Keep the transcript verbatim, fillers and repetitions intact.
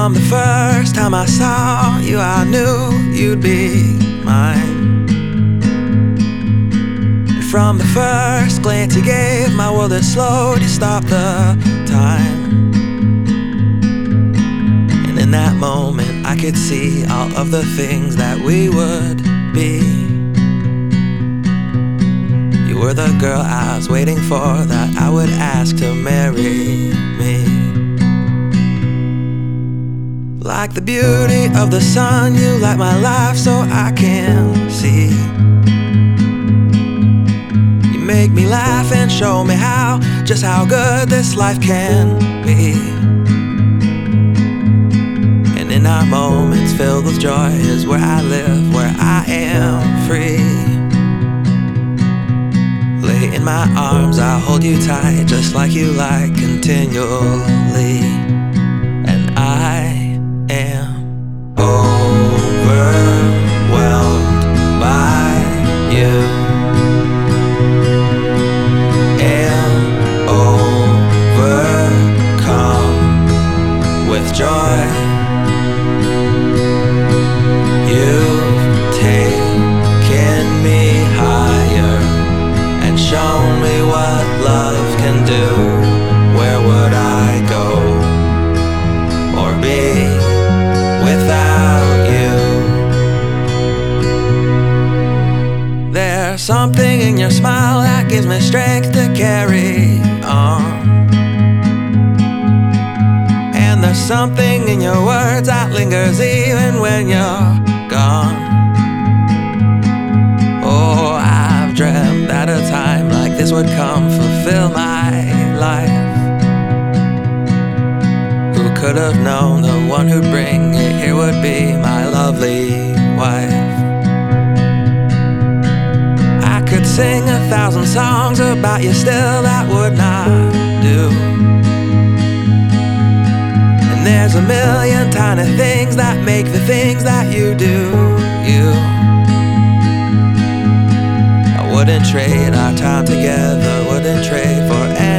From the first time I saw you, I knew you'd be mine. And from the first glance you gave, my world had slowed, you stopped the time. And in that moment I could see all of the things that we would be. You were the girl I was waiting for, that I would ask to marry me. Like the beauty of the sun, you light my life so I can see. You make me laugh and show me how, just how good this life can be. And in our moments filled with joy is where I live, where I am free. Lay in my arms, I'll hold you tight, just like you like, continually. And I am overwhelmed by you, and overcome with joy. You've taken me higher and shown me what love can do. Where would I go or be without you? There's something in your smile that gives me strength to carry on. And there's something in your words that lingers even when you're gone. Oh, I've dreamt that a time like this would come, fulfill my life. Who could have known the one who'd bring it here would be my lovely wife? I could sing a thousand songs about you, still that would not do. And there's a million tiny things that make the things that you do, you. I wouldn't trade our time together, wouldn't trade for anything.